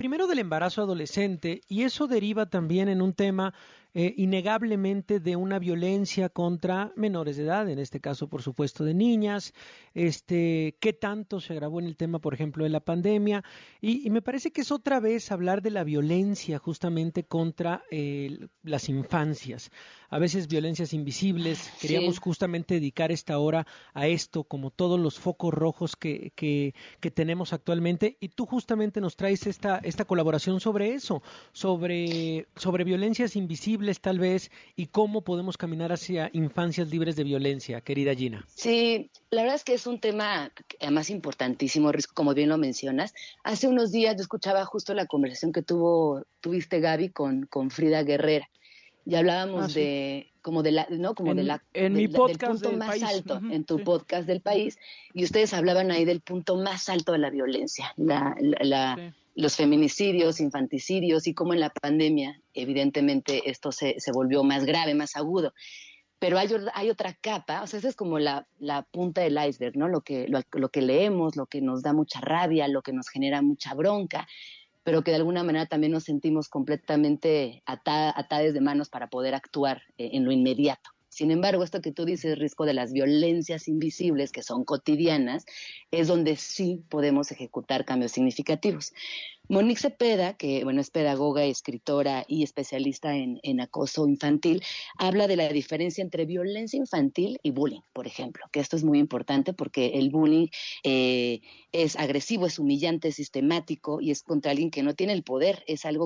primero del embarazo adolescente, y eso deriva también en un tema innegablemente de una violencia contra menores de edad, en este caso, por supuesto, de niñas, qué tanto se agravó en el tema, por ejemplo, de la pandemia, y me parece que es otra vez hablar de la violencia justamente contra las infancias, a veces violencias invisibles. Queríamos Sí, justamente dedicar esta hora a esto, como todos los focos rojos que tenemos actualmente, y tú justamente nos traes esta colaboración sobre eso, sobre violencias invisibles tal vez, y cómo podemos caminar hacia infancias libres de violencia, querida Gina. sí, la verdad es que es un tema además importantísimo, Risco, como bien lo mencionas. Hace unos días yo escuchaba justo la conversación que tuviste, Gaby, con Frida Guerrera, y Ah, hablábamos sí. de como de la, ¿no? Como En mi del podcast punto del más país. alto Ujú, en tu sí. podcast del país, y ustedes hablaban ahí del punto más alto de la violencia, Sí. los feminicidios, infanticidios, y cómo en la pandemia, evidentemente, esto se volvió más grave, más agudo. Pero hay otra capa, o sea, esa es como la punta del iceberg, ¿no? Lo que leemos, lo que nos da mucha rabia, lo que nos genera mucha bronca, pero que de alguna manera también nos sentimos completamente atadas de manos para poder actuar en lo inmediato. Sin embargo, esto que tú dices, Risco, de las violencias invisibles que son cotidianas, es donde sí podemos ejecutar cambios significativos. Monique Cepeda, que bueno, es pedagoga, escritora y especialista en acoso infantil, habla de la diferencia entre violencia infantil y bullying, por ejemplo, que esto es muy importante porque el bullying eh, es agresivo, es humillante, es sistemático y es contra alguien que no tiene el poder, es algo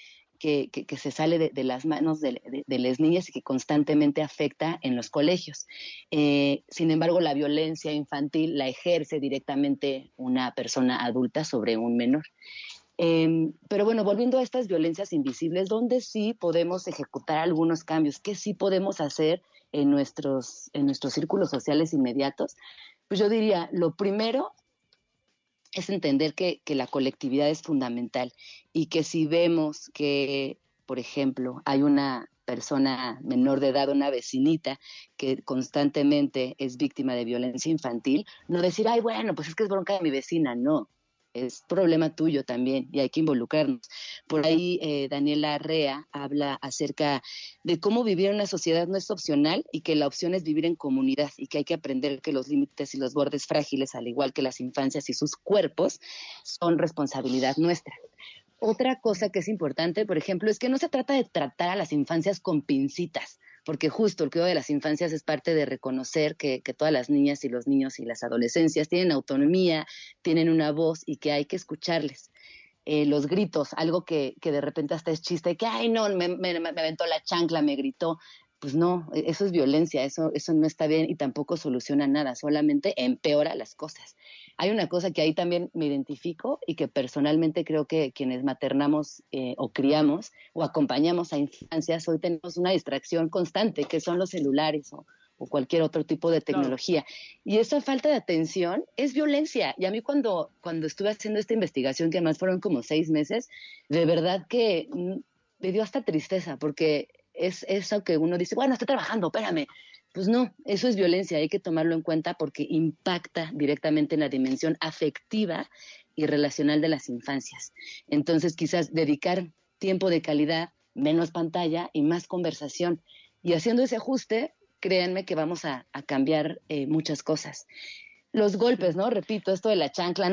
que se sale de las manos de las niñas y que constantemente afecta en los colegios. Sin embargo, la violencia infantil la ejerce directamente una persona adulta sobre un menor. Pero bueno, volviendo a estas violencias invisibles, ¿dónde sí podemos ejecutar algunos cambios? ¿Qué sí podemos hacer en nuestros círculos sociales inmediatos? Pues yo diría, lo primero es entender que la colectividad es fundamental y que si vemos que, por ejemplo, hay una persona menor de edad, una vecinita que constantemente es víctima de violencia infantil, no decir, ay, bueno, pues es que es bronca de mi vecina, no, es problema tuyo también y hay que involucrarnos. Por ahí Daniela Arrea habla acerca de cómo vivir en una sociedad no es opcional y que la opción es vivir en comunidad y que hay que aprender que los límites y los bordes frágiles, al igual que las infancias y sus cuerpos, son responsabilidad nuestra. Otra cosa que es importante, por ejemplo, es que no se trata de tratar a las infancias con pincitas, porque justo el cuidado de las infancias es parte de reconocer que todas las niñas y los niños y las adolescencias tienen autonomía, tienen una voz y que hay que escucharles. Los gritos, algo que de repente hasta es chiste, que, ay, no, me aventó la chancla, me gritó. Pues no, eso es violencia, eso no está bien y tampoco soluciona nada, solamente empeora las cosas. Hay una cosa que ahí también me identifico y que personalmente creo que quienes maternamos o criamos o acompañamos a infancias, hoy tenemos una distracción constante, que son los celulares o cualquier otro tipo de Claro. tecnología. Y esa falta de atención es violencia. Y a mí cuando estuve haciendo esta investigación, que además fueron como 6 meses, de verdad que me dio hasta tristeza, porque es eso que uno dice, bueno, estoy trabajando, espérame. Pues no, eso es violencia, hay que tomarlo en cuenta porque impacta directamente en la dimensión afectiva y relacional de las infancias. Entonces, quizás dedicar tiempo de calidad, menos pantalla y más conversación. Y haciendo ese ajuste, créanme que vamos a cambiar muchas cosas. Los golpes, Sí. ¿no? Repito, esto de la chancla,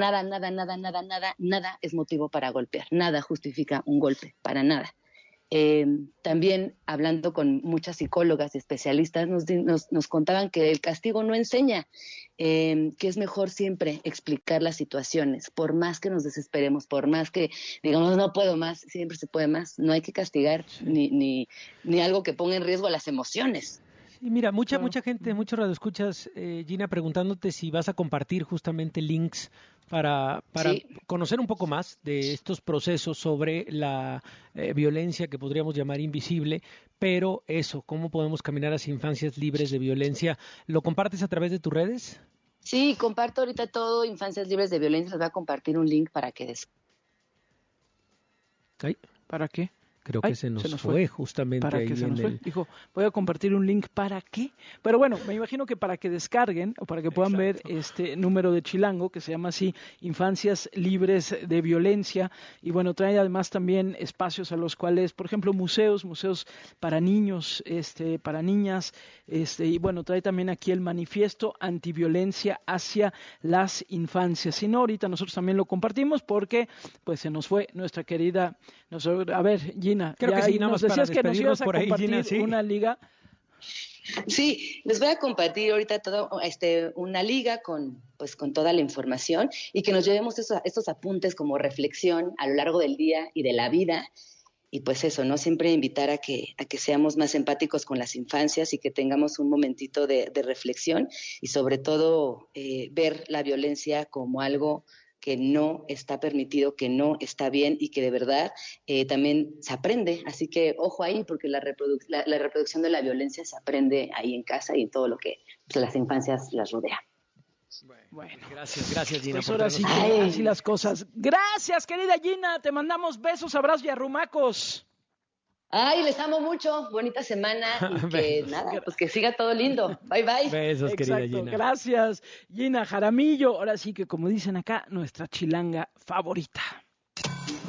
nada es motivo para golpear, nada justifica un golpe, para nada. También hablando con muchas psicólogas y especialistas, nos contaban que el castigo no enseña, que es mejor siempre explicar las situaciones, por más que nos desesperemos, por más que digamos no puedo más, siempre se puede más, no hay que castigar Sí. ni algo que ponga en riesgo las emociones. Y mira, Claro. Ujú. mucha gente, muchos radioescuchas, Gina, preguntándote si vas a compartir justamente links para Sí, conocer un poco más de estos procesos sobre la violencia que podríamos llamar invisible, pero eso, cómo podemos caminar hacia infancias libres de violencia. ¿Lo compartes a través de tus redes? sí, comparto ahorita todo Infancias Libres de Violencia, les voy a compartir un link para que ¿Para qué? Creo que se nos fue justamente para ahí que se nos en fue. el... Dijo, voy a compartir un link para qué. Pero bueno, me imagino que para que descarguen o para que puedan ver este número de Chilango, que se llama así, Infancias Libres de Violencia. Y bueno, trae además también espacios a los cuales, por ejemplo, museos para niños, para niñas, y bueno, trae también aquí el manifiesto antiviolencia hacia las infancias. Si no, ahorita nosotros también lo compartimos porque pues se nos fue nuestra querida, a ver, Gina, Creo que sí, nada nos más para decías que nos ibas despedirnos a por ahí, compartir Gina, sí. una liga. Sí, les voy a compartir ahorita una liga con toda la información y que nos llevemos estos apuntes como reflexión a lo largo del día y de la vida. Y pues eso, ¿no? Siempre invitar a que seamos más empáticos con las infancias y que tengamos un momentito de reflexión y sobre todo ver la violencia como algo que no está permitido, que no está bien y que de verdad también se aprende. Así que ojo ahí, porque la reproducción de la violencia se aprende ahí en casa y en todo lo que pues, las infancias las rodea. Bueno, gracias Gina Pues por ahora sí traernos. que así las cosas. Gracias, querida Gina, te mandamos besos, abrazos y arrumacos. Ay, les amo mucho, bonita semana y que nada, pues que siga todo lindo. Bye, bye. Besos, querida Exacto, Gina. gracias, Gina Jaramillo. Ahora sí que como dicen acá, nuestra chilanga favorita.